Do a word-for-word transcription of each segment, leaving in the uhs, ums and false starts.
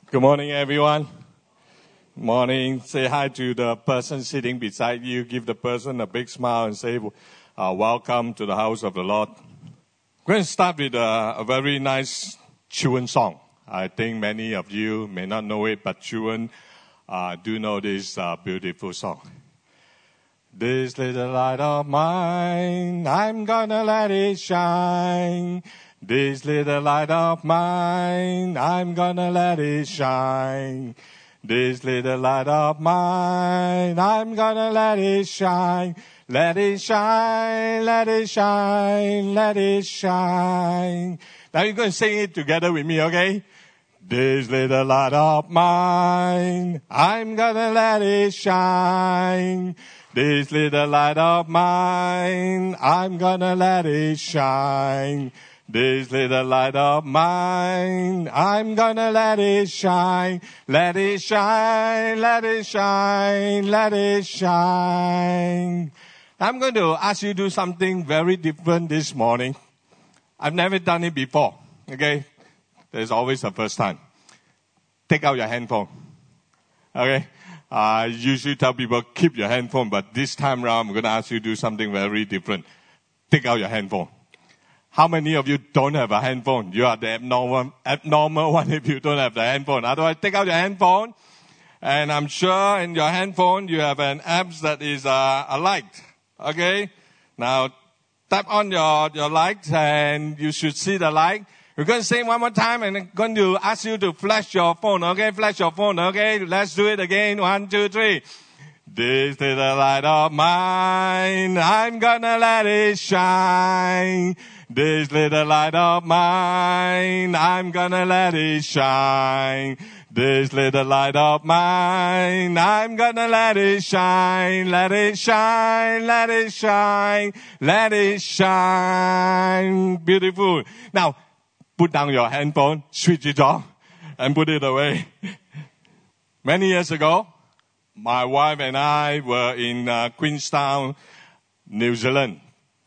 Good morning, everyone. Morning. Say hi to the person sitting beside you. Give the person a big smile and say, uh, welcome to the house of the Lord. We're going to start with a, a very nice children's song. I think many of you may not know it, but children uh, do know this uh, beautiful song. This little light of mine, I'm gonna let it shine. This little light of mine, I'm gonna let it shine. This little light of mine, I'm gonna let it shine. Let it shine, let it shine, let it shine. Now you're going to sing it together with me, okay? This little light of mine, I'm gonna let it shine. This little light of mine, I'm gonna let it shine. This little light of mine, I'm gonna let it shine. Let it shine, let it shine, let it shine. I'm going to ask you to do something very different this morning. I've never done it before, okay? There's always a first time. Take out your handphone, okay? I usually tell people, keep your handphone, but this time around, I'm going to ask you to do something very different. Take out your handphone. How many of you don't have a handphone? You are the abnormal, abnormal one if you don't have the handphone. Otherwise, take out your handphone. And I'm sure in your handphone, you have an app that is uh, a light. Okay? Now, tap on your, your light and you should see the light. We're going to sing one more time and I'm going to ask you to flash your phone. Okay? Flash your phone. Okay? Let's do it again. One, two, three. This little light of mine, I'm gonna let it shine. This little light of mine, I'm gonna let it shine. This little light of mine, I'm gonna let it shine. Let it shine, let it shine, let it shine. Beautiful. Now, put down your handphone, switch it off, and put it away. Many years ago, my wife and I were in uh, Queenstown, New Zealand.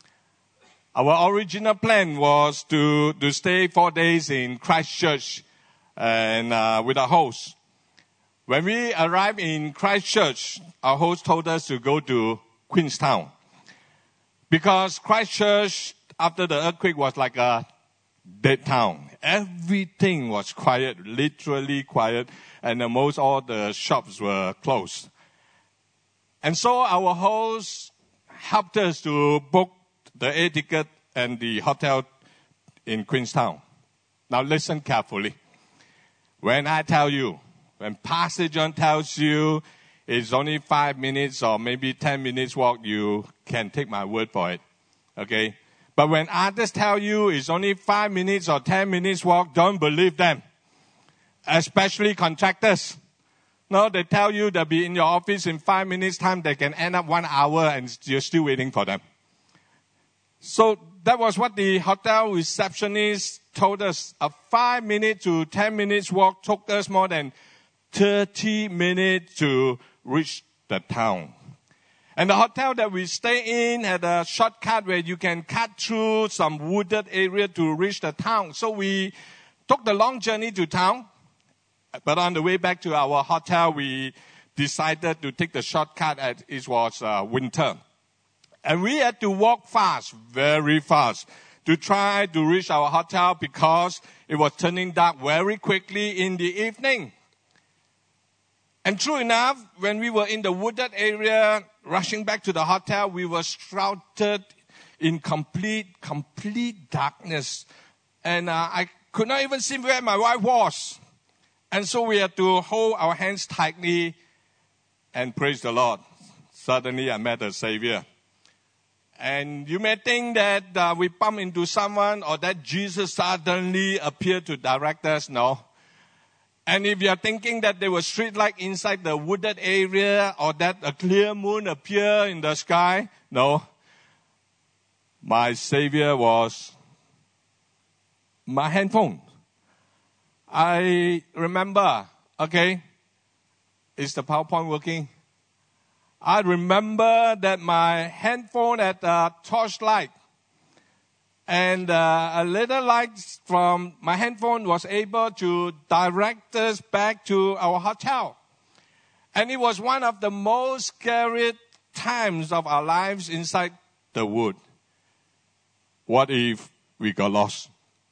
Our original plan was to, to stay four days in Christchurch and uh, with a host. When we arrived in Christchurch, our host told us to go to Queenstown. Because Christchurch, after the earthquake, was like a dead town. Everything was quiet, literally quiet, and most all the shops were closed. And so our host helped us to book the air ticket and the hotel in Queenstown. Now listen carefully. When I tell you, when Pastor John tells you it's only five minutes or maybe ten minutes walk, you can take my word for it. Okay? But when others tell you it's only five minutes or ten minutes walk, don't believe them. Especially contractors. No, they tell you they'll be in your office in five minutes time. They can end up one hour and you're still waiting for them. So that was what the hotel receptionist told us. A five minute to ten minutes walk took us more than thirty minutes to reach the town. And the hotel that we stay in had a shortcut where you can cut through some wooded area to reach the town. So we took the long journey to town. But on the way back to our hotel, we decided to take the shortcut as it was uh, winter. And we had to walk fast, very fast, to try to reach our hotel because it was turning dark very quickly in the evening. And true enough, when we were in the wooded area, rushing back to the hotel, we were shrouded in complete, complete darkness. And uh, I could not even see where my wife was. And so we had to hold our hands tightly and praise the Lord. Suddenly I met a Savior. And you may think that uh, we bump into someone or that Jesus suddenly appeared to direct us. No. And if you're thinking that there was street light inside the wooded area or that a clear moon appeared in the sky, no. My Savior was my handphone. I remember, okay, is the PowerPoint working? I remember that my handphone had a torchlight. And uh, a little light from my handphone was able to direct us back to our hotel. And it was one of the most scary times of our lives inside the wood. What if we got lost?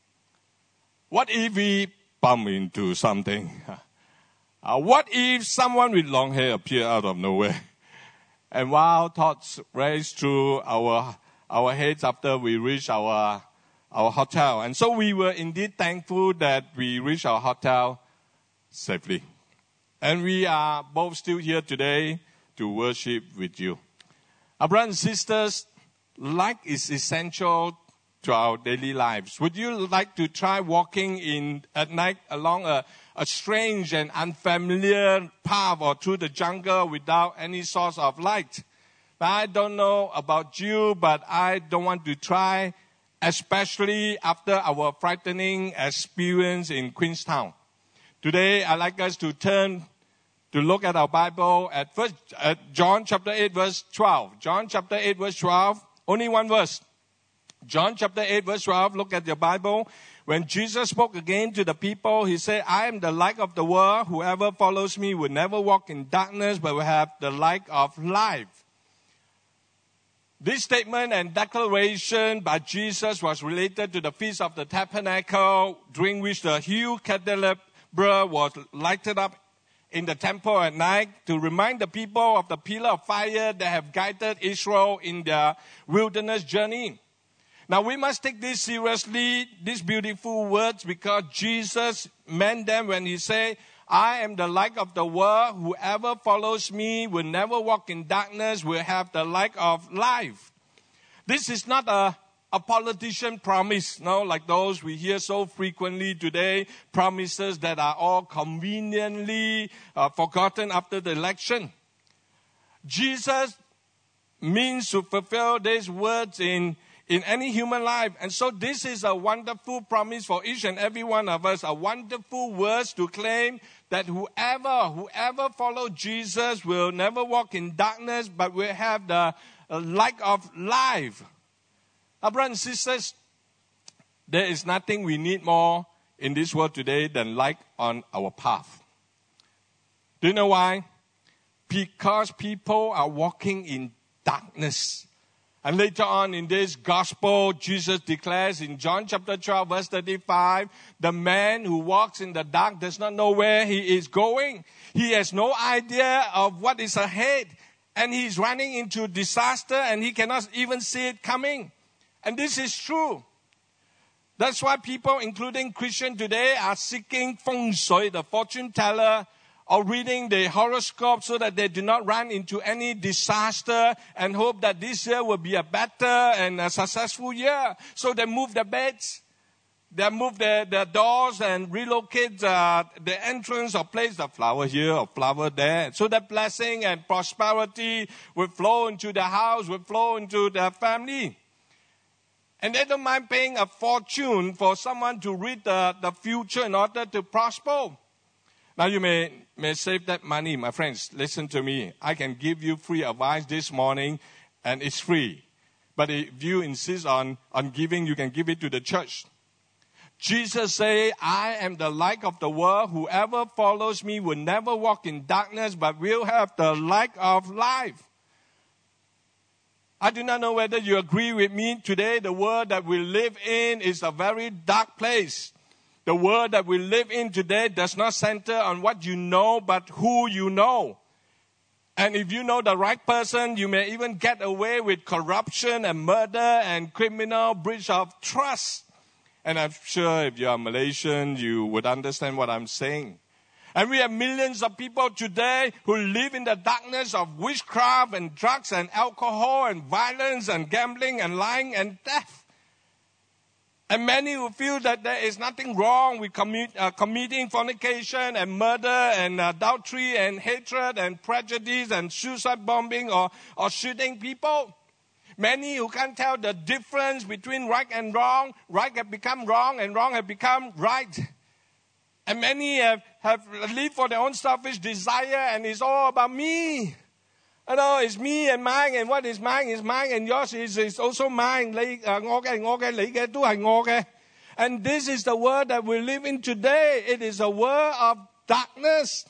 What if we bump into something? Uh, what if someone with long hair appeared out of nowhere? And while thoughts raced through our our heads after we reached our our hotel. And so we were indeed thankful that we reached our hotel safely. And we are both still here today to worship with you. Our brothers and sisters, light is essential to our daily lives. Would you like to try walking in at night along a, a strange and unfamiliar path or through the jungle without any source of light? Now, I don't know about you, but I don't want to try, especially after our frightening experience in Queenstown. Today, I'd like us to turn to look at our Bible at first at John chapter eight, verse twelve. John chapter eight, verse twelve. Only one verse. John chapter eight, verse twelve. Look at your Bible. When Jesus spoke again to the people, he said, I am the light of the world. Whoever follows me will never walk in darkness, but will have the light of life. This statement and declaration by Jesus was related to the Feast of the Tabernacle, during which the huge candelabra was lighted up in the temple at night to remind the people of the pillar of fire that have guided Israel in their wilderness journey. Now we must take this seriously, these beautiful words, because Jesus meant them when he said, I am the light of the world. Whoever follows me will never walk in darkness, will have the light of life. This is not a, a politician promise, no, like those we hear so frequently today, promises that are all conveniently uh, forgotten after the election. Jesus means to fulfill these words in in any human life. And so this is a wonderful promise for each and every one of us, a wonderful words to claim that whoever, whoever follows Jesus will never walk in darkness, but will have the light of life. Our brothers and sisters, there is nothing we need more in this world today than light on our path. Do you know why? Because people are walking in darkness. And later on in this gospel, Jesus declares in John chapter twelve, verse thirty-five, the man who walks in the dark does not know where he is going. He has no idea of what is ahead. And he's running into disaster and he cannot even see it coming. And this is true. That's why people, including Christians today, are seeking feng shui, the fortune teller, or reading the horoscope so that they do not run into any disaster and hope that this year will be a better and a successful year. So they move their beds, they move their, their doors and relocate uh, the entrance or place the flower here or flower there. So that blessing and prosperity will flow into the house, will flow into their family. And they don't mind paying a fortune for someone to read the, the future in order to prosper. Now you may, may save that money, my friends. Listen to me. I can give you free advice this morning, and it's free. But if you insist on, on giving, you can give it to the church. Jesus said, I am the light of the world. Whoever follows me will never walk in darkness, but will have the light of life. I do not know whether you agree with me today. The world that we live in is a very dark place. The world that we live in today does not center on what you know, but who you know. And if you know the right person, you may even get away with corruption and murder and criminal breach of trust. And I'm sure if you are Malaysian, you would understand what I'm saying. And we have millions of people today who live in the darkness of witchcraft and drugs and alcohol and violence and gambling and lying and death. And many who feel that there is nothing wrong with commit, uh, committing fornication and murder and adultery and hatred and prejudice and suicide bombing or, or shooting people. Many who can't tell the difference between right and wrong. Right have become wrong and wrong have become right. And many have, have lived for their own selfish desire and it's all about me. I know it's me and mine, and what is mine is mine, and yours is, is also mine. 你誒我嘅係我嘅，你嘅都係我嘅。And this is the world that we live in today. It is a world of darkness.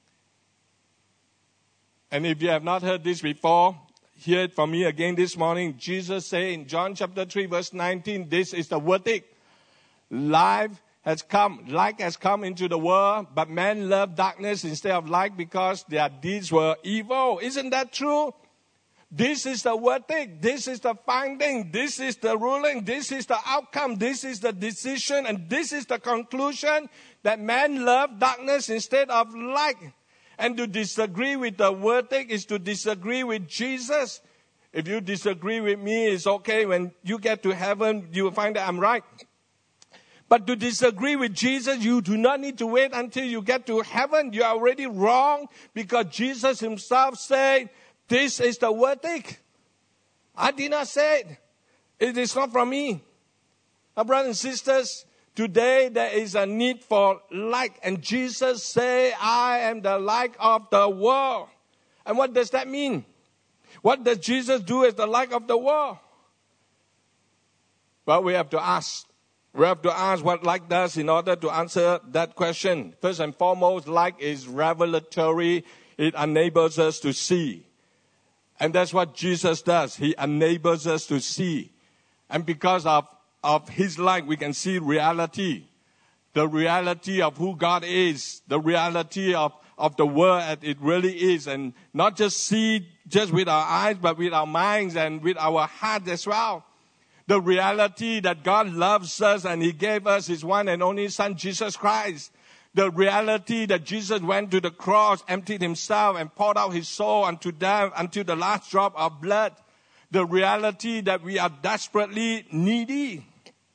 And if you have not heard this before, hear it from me again this morning. Jesus said in John chapter three, verse nineteen, this is the verdict. Life has come, light has come into the world, but men love darkness instead of light because their deeds were evil. Isn't that true? This is the verdict. This is the finding. This is the ruling. This is the outcome. This is the decision. And this is the conclusion that men love darkness instead of light. And to disagree with the verdict is to disagree with Jesus. If you disagree with me, it's okay. When you get to heaven, you will find that I'm right. But to disagree with Jesus, you do not need to wait until you get to heaven. You are already wrong because Jesus himself said, this is the verdict. I did not say it. It is not from me. Now, brothers and sisters, today there is a need for light. And Jesus said, I am the light of the world. And what does that mean? What does Jesus do as the light of the world? Well, we have to ask. We have to ask what light does in order to answer that question. First and foremost, light is revelatory. It enables us to see. And that's what Jesus does. He enables us to see. And because of, of his light, we can see reality. The reality of who God is. The reality of, of the world as it really is. And not just see just with our eyes, but with our minds and with our heart as well. The reality that God loves us and he gave us his one and only Son, Jesus Christ. The reality that Jesus went to the cross, emptied himself, and poured out his soul unto death, until the last drop of blood. The reality that we are desperately needy.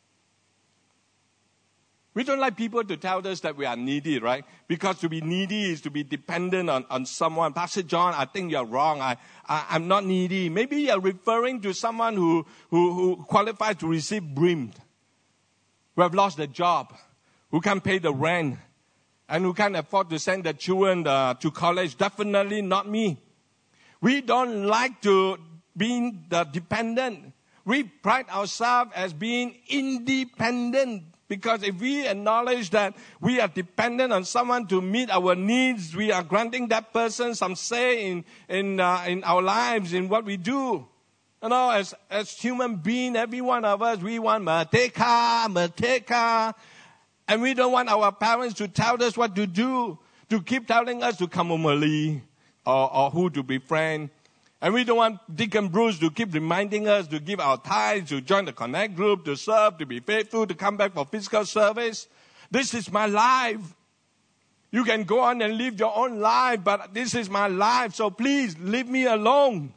We don't like people to tell us that we are needy, right? Because to be needy is to be dependent on, on someone. Pastor John, I think you're wrong. I, I, I'm not needy. Maybe you're referring to someone who, who, who qualifies to receive B R I M, who have lost their job, who can't pay the rent, and who can't afford to send their children uh, to college. Definitely not me. We don't like to be the dependent. We pride ourselves as being independent. Because if we acknowledge that we are dependent on someone to meet our needs, we are granting that person some say in in uh, in our lives, in what we do. You know, as as human beings, every one of us, we want mateka, mateka. And we don't want our parents to tell us what to do, to keep telling us to come home early, or, or who to befriend. And we don't want Deacon Bruce to keep reminding us to give our tithes, to join the Connect group, to serve, to be faithful, to come back for physical service. This is my life. You can go on and live your own life, but this is my life, so please leave me alone.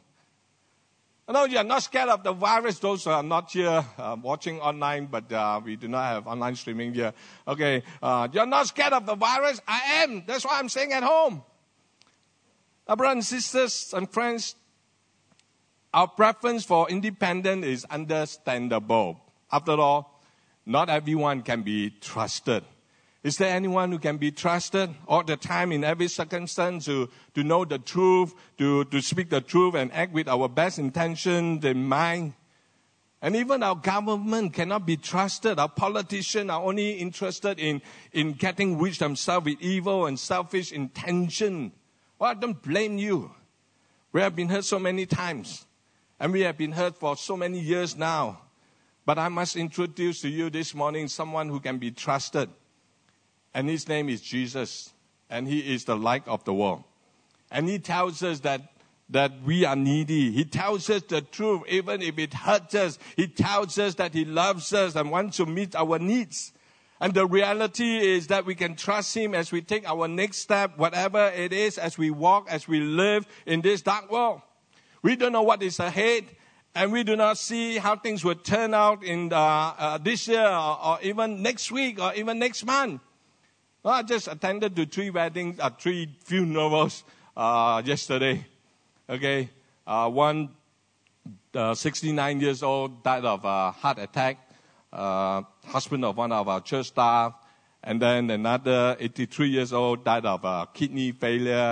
I know you are not scared of the virus. Those are not here uh, watching online, but uh, we do not have online streaming here. Okay, uh, you're not scared of the virus? I am. That's why I'm staying at home. Now, brothers and sisters and friends, our preference for independence is understandable. After all, not everyone can be trusted. Is there anyone who can be trusted all the time in every circumstance to, to know the truth, to, to speak the truth and act with our best intentions in mind? And even our government cannot be trusted. Our politicians are only interested in, in getting rich themselves with evil and selfish intention. Well, I don't blame you. We have been hurt so many times. And we have been hurt for so many years now. But I must introduce to you this morning someone who can be trusted. And his name is Jesus. And he is the light of the world. And he tells us that, that we are needy. He tells us the truth, even if it hurts us. He tells us that he loves us and wants to meet our needs. And the reality is that we can trust him as we take our next step, whatever it is, as we walk, as we live in this dark world. We don't know what is ahead. And we do not see how things will turn out in the, uh, this year or, or even next week or even next month. Well, I just attended to three weddings, uh, three funerals uh, yesterday. Okay, uh, one uh, sixty-nine years old died of a heart attack. Uh, husband of one of our church staff, and then another eighty-three years old died of uh, kidney failure. And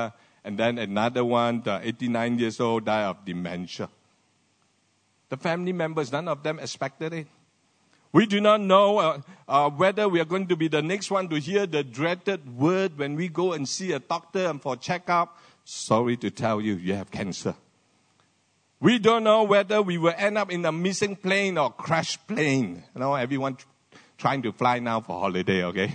And then another one, the eighty-nine years old, died of dementia. The family members, none of them expected it. We do not know uh, uh, whether we are going to be the next one to hear the dreaded word when we go and see a doctor and for checkup. Sorry to tell you, you have cancer. We don't know whether we will end up in a missing plane or crashed plane. You know, everyone tr- trying to fly now for holiday, okay?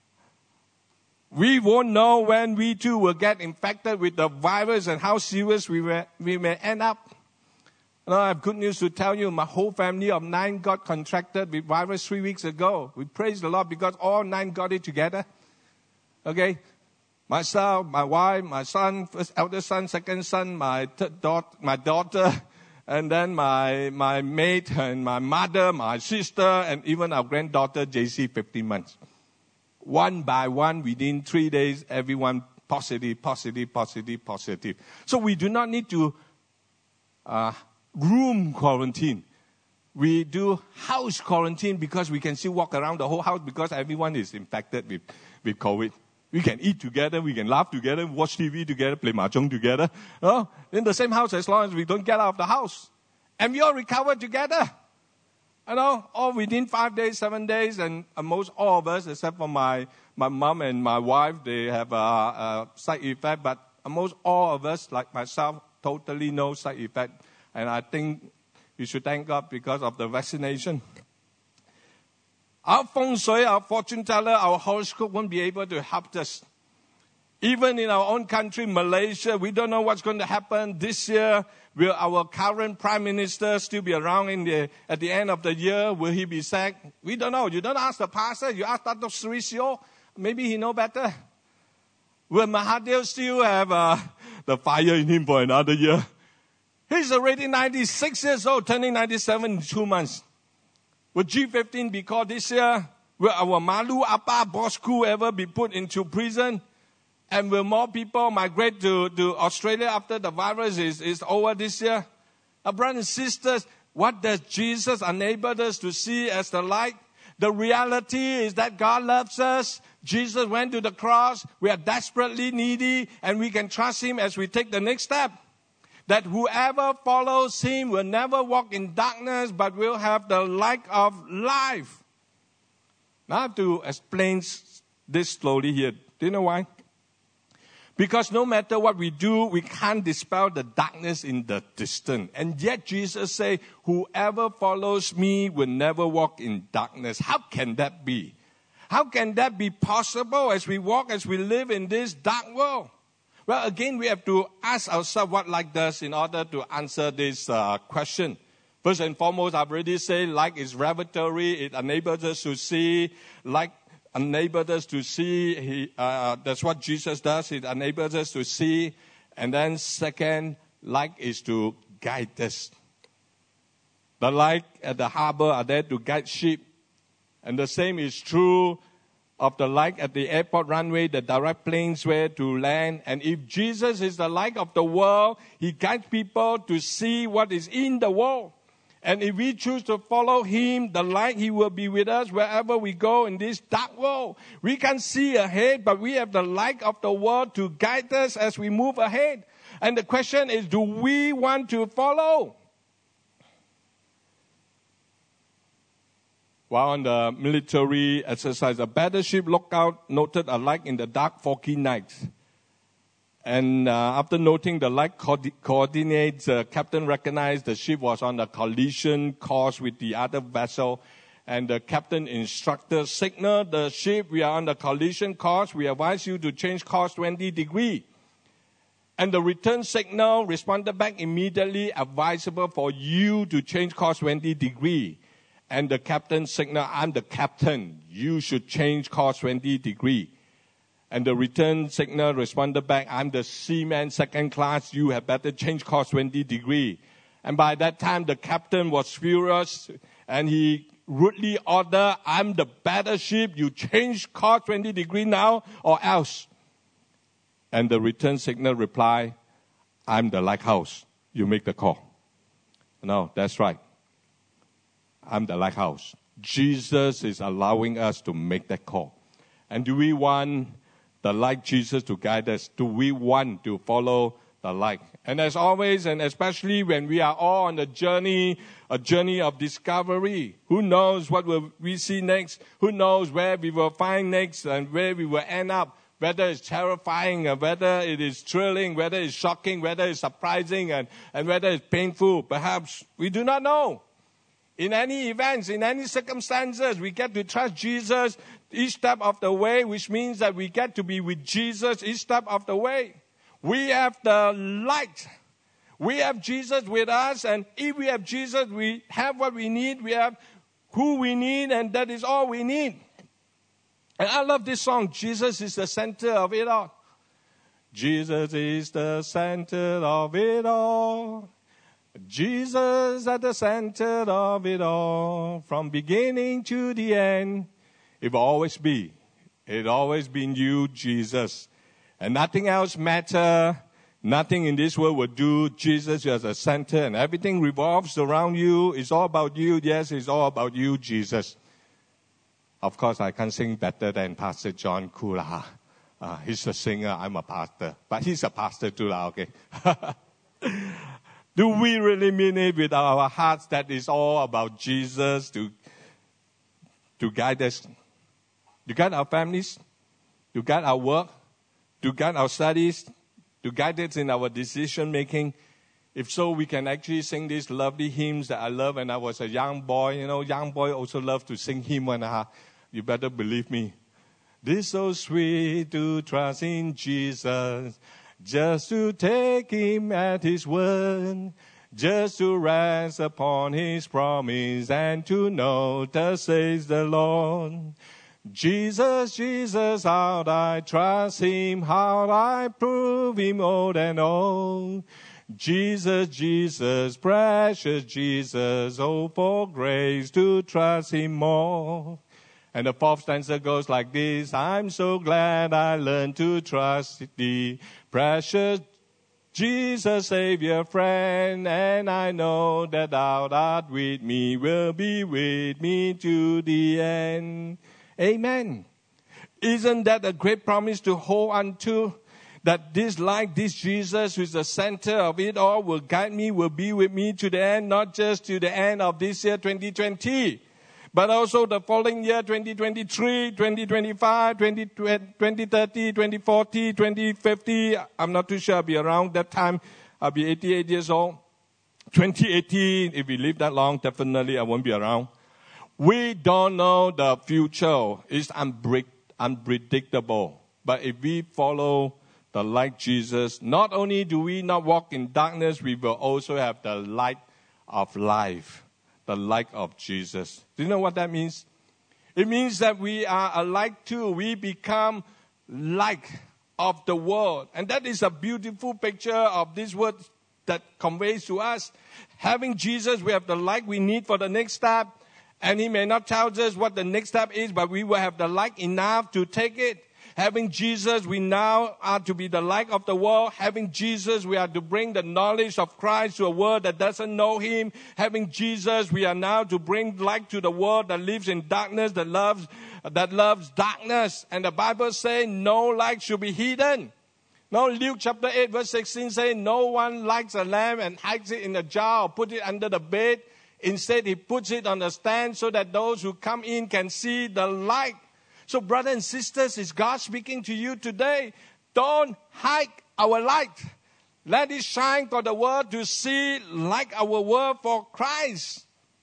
We won't know when we too will get infected with the virus and how serious we may, we may end up. You know, I have good news to tell you. My whole family of nine got contracted with virus three weeks ago. We praise the Lord because all nine got it together. Okay? Myself, my wife, my son, first elder son, second son, my third daughter, my daughter, and then my my mate and my mother, my sister, and even our granddaughter, J C, fifteen months. One by one, within three days, everyone positive, positive, positive, positive. So we do not need to uh, room quarantine. We do house quarantine because we can still walk around the whole house because everyone is infected with, with COVID. We can eat together, we can laugh together, watch T V together, play mahjong together. You know, in the same house as long as we don't get out of the house. And we all recover together. You know, all within five days, seven days, and most all of us, except for my, my mom and my wife, they have a, a side effect, but most all of us, like myself, totally no side effect. And I think we should thank God because of the vaccination. Our feng shui, our fortune teller, our horoscope won't be able to help us. Even in our own country, Malaysia, we don't know what's going to happen this year. Will our current prime minister still be around in the, at the end of the year? Will he be sacked? We don't know. You don't ask the pastor. You ask Dato Sri Sio. Maybe he know better. Will Mahathir still have uh, the fire in him for another year? He's already ninety-six years old, turning ninety-seven in two months. Will G fifteen be called this year? Will our Malu Apa Bosku ever be put into prison? And will more people migrate to, to Australia after the virus is, is over this year? Our brothers and sisters, what does Jesus enable us to see as the light? The reality is that God loves us. Jesus went to the cross. We are desperately needy, and we can trust Him as we take the next step. That whoever follows Him will never walk in darkness, but will have the light of life. Now I have to explain this slowly here. Do you know why? Because no matter what we do, we can't dispel the darkness in the distance. And yet Jesus said, whoever follows me will never walk in darkness. How can that be? How can that be possible as we walk, as we live in this dark world? Well, again, we have to ask ourselves what light does in order to answer this uh, question. First and foremost, I've already said light is revelatory. It enables us to see. Light enables us to see. He, uh, that's what Jesus does. It enables us to see. And then second, light is to guide us. The light at the harbor are there to guide ship. And the same is true of the light at the airport runway, the direct planes where to land. And if Jesus is the light of the world, He guides people to see what is in the world. And if we choose to follow Him, the light, He will be with us wherever we go in this dark world. We can see ahead, but we have the light of the world to guide us as we move ahead. And the question is, do we want to follow? While on the military exercise, a battleship lookout noted a light in the dark, foggy night. And uh, after noting the light co- coordinates, the uh, captain recognized the ship was on a collision course with the other vessel. And the captain instructed, signal the ship, we are on the collision course. We advise you to change course twenty degrees. And the return signal responded back immediately, advisable for you to change course twenty degrees. And the captain signaled, I'm the captain. You should change course twenty degrees. And the return signal responded back, I'm the seaman second class. You have better change course twenty degrees. And by that time, the captain was furious. And he rudely ordered, I'm the battleship. You change course twenty degrees now or else. And the return signal replied, I'm the lighthouse. You make the call. No, that's right. I'm the lighthouse. Jesus is allowing us to make that call. And do we want the light Jesus to guide us? Do we want to follow the light? And as always, and especially when we are all on a journey, a journey of discovery, who knows what will we see next? Who knows where we will find next and where we will end up? Whether it's terrifying, or whether it is thrilling, whether it's shocking, whether it's surprising, and, and whether it's painful. Perhaps we do not know. In any events, in any circumstances, we get to trust Jesus each step of the way, which means that we get to be with Jesus each step of the way. We have the light. We have Jesus with us, and if we have Jesus, we have what we need. We have who we need, and that is all we need. And I love this song, Jesus is the center of it all. Jesus is the center of it all. Jesus at the center of it all. From beginning to the end, it will always be. It will always been you, Jesus. And nothing else matters. Nothing in this world will do. Jesus is the center, and everything revolves around you. It's all about you. Yes, it's all about you, Jesus. Of course, I can't sing better than Pastor John Kula. Uh, he's a singer, I'm a pastor. But he's a pastor too, okay? Do we really mean it with our hearts that it's all about Jesus to, to guide us? To guide our families? To guide our work? To guide our studies? To guide us in our decision making? If so, we can actually sing these lovely hymns that I love when I was a young boy. You know, young boy also love to sing hymn when I, you better believe me. This so sweet to trust in Jesus, just to take him at his word, just to rest upon his promise and to know thus says the Lord. Jesus, Jesus, how I trust him, how I prove him old and old. Jesus, Jesus, precious Jesus, oh, for grace to trust him more. And the fourth stanza goes like this. I'm so glad I learned to trust thee, precious Jesus, Savior, friend, and I know that thou art with me, will be with me to the end. Amen. Isn't that a great promise to hold on to? That this light, this Jesus, who is the center of it all, will guide me, will be with me to the end, not just to the end of this year, twenty twenty, but also the following year, twenty twenty-three, twenty twenty-five, twenty thirty, twenty forty, twenty fifty. I'm not too sure I'll be around that time. I'll be eighty-eight years old. twenty eighteen, if we live that long, definitely I won't be around. We don't know the future. It's unpredictable. But if we follow the light Jesus, not only do we not walk in darkness, we will also have the light of life, the light of Jesus. Do you know what that means? It means that we are a light too. We become light of the world. And that is a beautiful picture of this word that conveys to us. Having Jesus, we have the light we need for the next step. And he may not tell us what the next step is, but we will have the light enough to take it. Having Jesus, we now are to be the light of the world. Having Jesus, we are to bring the knowledge of Christ to a world that doesn't know him. Having Jesus, we are now to bring light to the world that lives in darkness, that loves, that loves darkness. And the Bible says no light should be hidden. No, Luke chapter eight verse sixteen says no one lights a lamp and hides it in a jar or put it under the bed. Instead, he puts it on a stand so that those who come in can see the light. So, brothers and sisters, is God speaking to you today? Don't hide our light. Let it shine for the world to see like our world for Christ.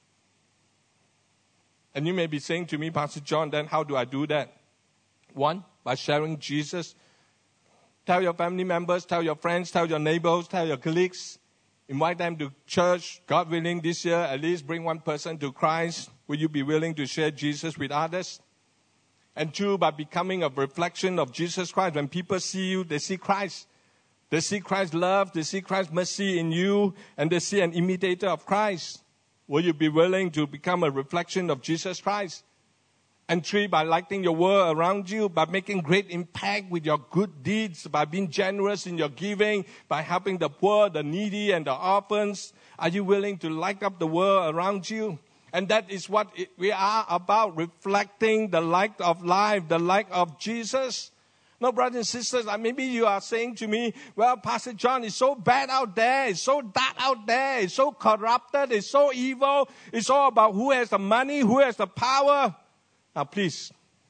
And you may be saying to me, Pastor John, then how do I do that? One, by sharing Jesus. Tell your family members, tell your friends, tell your neighbors, tell your colleagues. Invite them to church. God willing, this year, at least bring one person to Christ. Will you be willing to share Jesus with others? And two, by becoming a reflection of Jesus Christ. When people see you, they see Christ. They see Christ's love. They see Christ's mercy in you. And they see an imitator of Christ. Will you be willing to become a reflection of Jesus Christ? And three, by lighting your world around you, by making great impact with your good deeds, by being generous in your giving, by helping the poor, the needy, and the orphans. Are you willing to light up the world around you? And that is what it, we are about, reflecting the light of life, the light of Jesus. No, brothers and sisters, maybe you are saying to me, well, Pastor John, it's so bad out there. It's so dark out there. It's so corrupted. It's so evil. It's all about who has the money, who has the power. Now, please,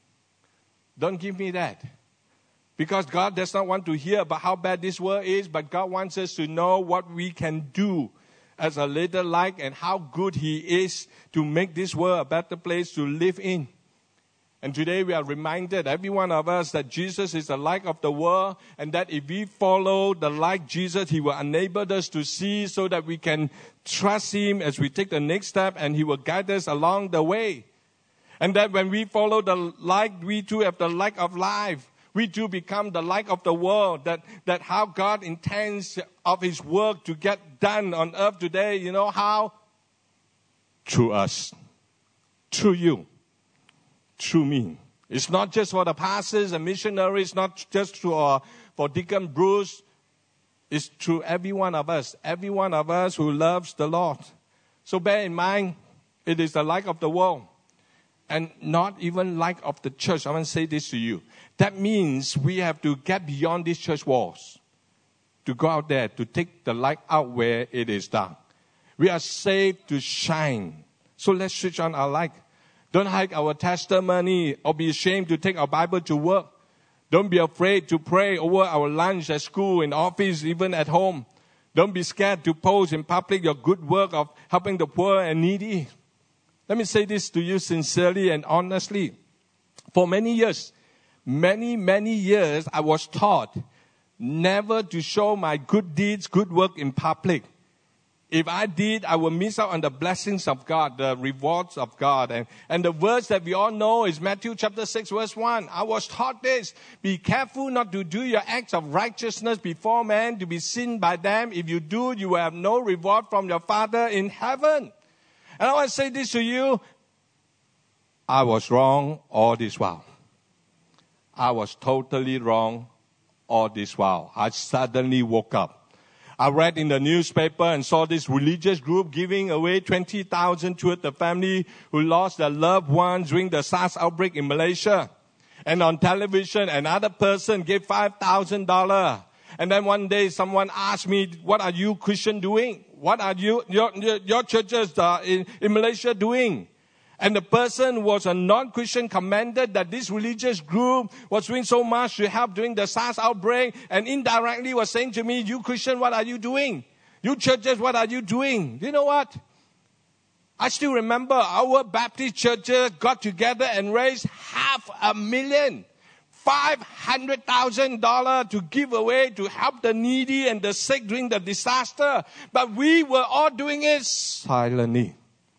don't give me that. Because God does not want to hear about how bad this world is, but God wants us to know what we can do as a little light and how good He is to make this world a better place to live in. And today we are reminded, every one of us, that Jesus is the light of the world, and that if we follow the light Jesus, He will enable us to see so that we can trust Him as we take the next step, and He will guide us along the way. And that when we follow the light, we too have the light of life. We too become the light of the world, that, that how God intends of His work to get done on earth today. You know how? Through us. Through you. Through me. It's not just for the pastors and missionaries, not just for, for Deacon Bruce. It's through every one of us, every one of us who loves the Lord. So bear in mind, it is the light of the world and not even light of the church. I want to say this to you. That means we have to get beyond these church walls, to go out there, to take the light out where it is dark. We are saved to shine. So let's switch on our light. Don't hide our testimony or be ashamed to take our Bible to work. Don't be afraid to pray over our lunch at school, in office, even at home. Don't be scared to post in public your good work of helping the poor and needy. Let me say this to you sincerely and honestly. For many years, many, many years, I was taught never to show my good deeds, good work in public. If I did, I would miss out on the blessings of God, the rewards of God. And, and the verse that we all know is Matthew chapter six, verse one. I was taught this. Be careful not to do your acts of righteousness before men to be seen by them. If you do, you will have no reward from your Father in heaven. And I want to say this to you. I was wrong all this while. I was totally wrong all this while. I suddenly woke up. I read in the newspaper and saw this religious group giving away twenty thousand dollars to the family who lost their loved ones during the SARS outbreak in Malaysia. And on television, another person gave five thousand dollars. And then one day someone asked me, what are you Christian doing? What are you, your, your, your churches uh, in, in Malaysia doing? And the person was a non-Christian, commented that this religious group was doing so much to help during the SARS outbreak, and indirectly was saying to me, you Christian, what are you doing? You churches, what are you doing? You know what? I still remember our Baptist churches got together and raised half a million, five hundred thousand dollars to give away to help the needy and the sick during the disaster. But we were all doing it silently.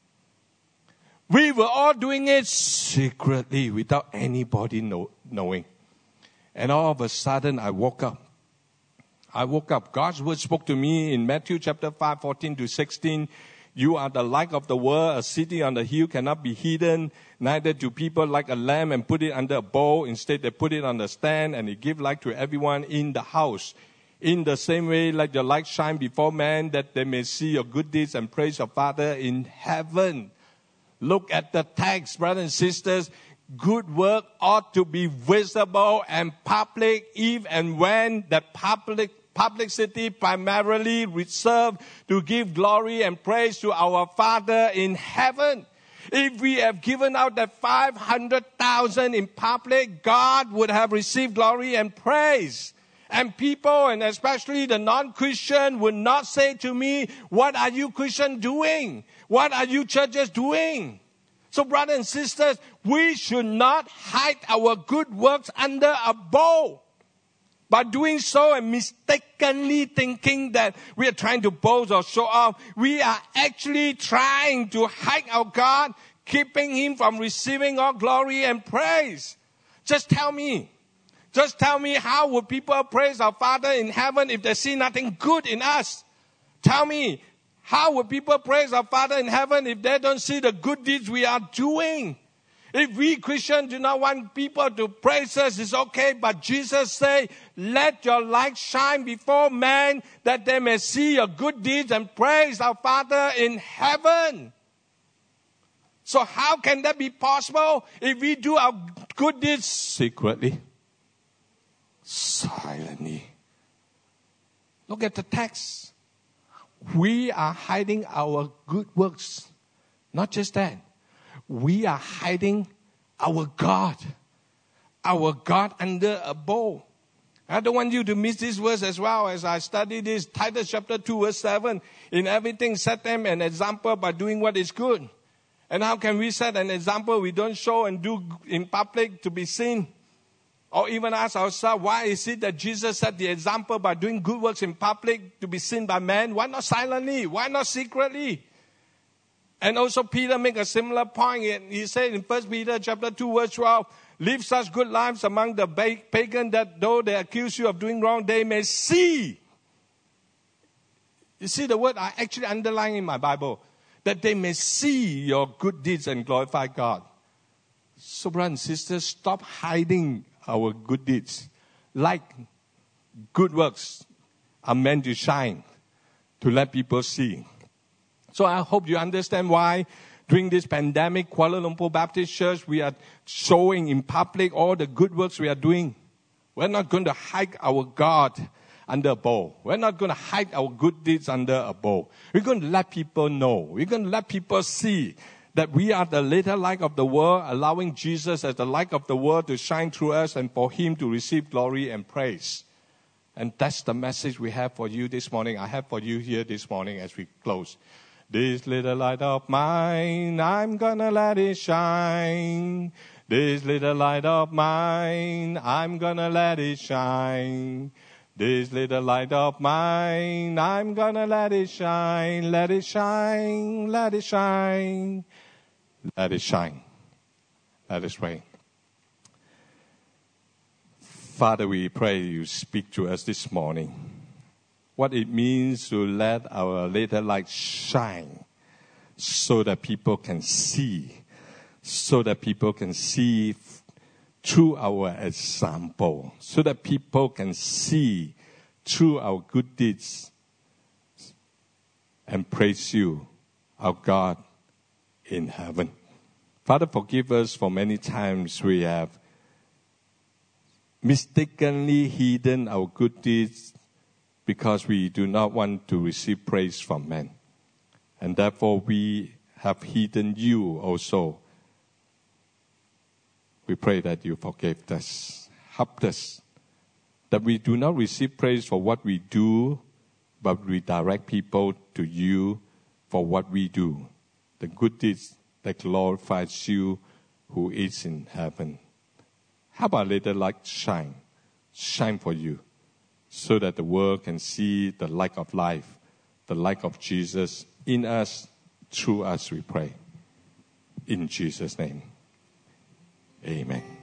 We were all doing it secretly without anybody know, knowing. And all of a sudden, I woke up. I woke up. God's word spoke to me in Matthew chapter five, fourteen to sixteen. You are the light of the world. A city on the hill cannot be hidden. Neither do people light a lamp and put it under a bowl. Instead, they put it on the stand and they give light to everyone in the house. In the same way, let your light shine before men, that they may see your good deeds and praise your Father in heaven. Look at the text, brothers and sisters. Good work ought to be visible and public, if and when that public publicity primarily reserved to give glory and praise to our Father in heaven. If we have given out that five hundred thousand in public, God would have received glory and praise. And people, and especially the non-Christian, would not say to me, what are you Christian doing? What are you churches doing? So brothers and sisters, we should not hide our good works under a bowl. By doing so and mistakenly thinking that we are trying to boast or show off, we are actually trying to hide our God, keeping Him from receiving all glory and praise. Just tell me. Just tell me, how would people praise our Father in heaven if they see nothing good in us? Tell me, how would people praise our Father in heaven if they don't see the good deeds we are doing? If we Christians do not want people to praise us, it's okay. But Jesus said, let your light shine before men, that they may see your good deeds and praise our Father in heaven. So how can that be possible if we do our good deeds secretly? silently. Look at the text. We are hiding our good works. Not just that. We are hiding our God. Our God under a bowl. I don't want you to miss this verse as well as I study this. Titus chapter two verse seven. In everything set them an example by doing what is good. And how can we set an example we don't show and do in public to be seen? Or even ask ourselves, why is it that Jesus set the example by doing good works in public to be seen by men? Why not silently? Why not secretly? And also Peter make a similar point. He said in First Peter chapter two verse twelve, live such good lives among the pagan that though they accuse you of doing wrong, they may see. You see the word I actually underline in my Bible. That they may see your good deeds and glorify God. So brothers and sisters, stop hiding our good deeds. Like good works are meant to shine, to let people see. So I hope you understand why during this pandemic, Kuala Lumpur Baptist Church, we are showing in public all the good works we are doing. We're not going to hide our God under a bowl. We're not going to hide our good deeds under a bowl. We're going to let people know. We're going to let people see that we are the little light of the world, allowing Jesus as the light of the world to shine through us and for Him to receive glory and praise. And that's the message we have for you this morning. I have for you here this morning as we close. This little light of mine, I'm gonna let it shine. This little light of mine, I'm gonna let it shine. This little light of mine, I'm gonna let it shine. Let it shine, let it shine. Let it shine. Let us pray. Father, we pray you speak to us this morning. What it means to let our little light shine so that people can see, so that people can see through our example, so that people can see through our good deeds and praise you, our God in heaven. Father, forgive us for many times we have mistakenly hidden our good deeds because we do not want to receive praise from men. And therefore we have hidden you also. We pray that you forgive us, help us, that we do not receive praise for what we do, but we direct people to you for what we do. The good deeds that glorifies you who is in heaven. Help our little light shine, shine for you, so that the world can see the light of life, the light of Jesus in us, through us, we pray. In Jesus' name, amen.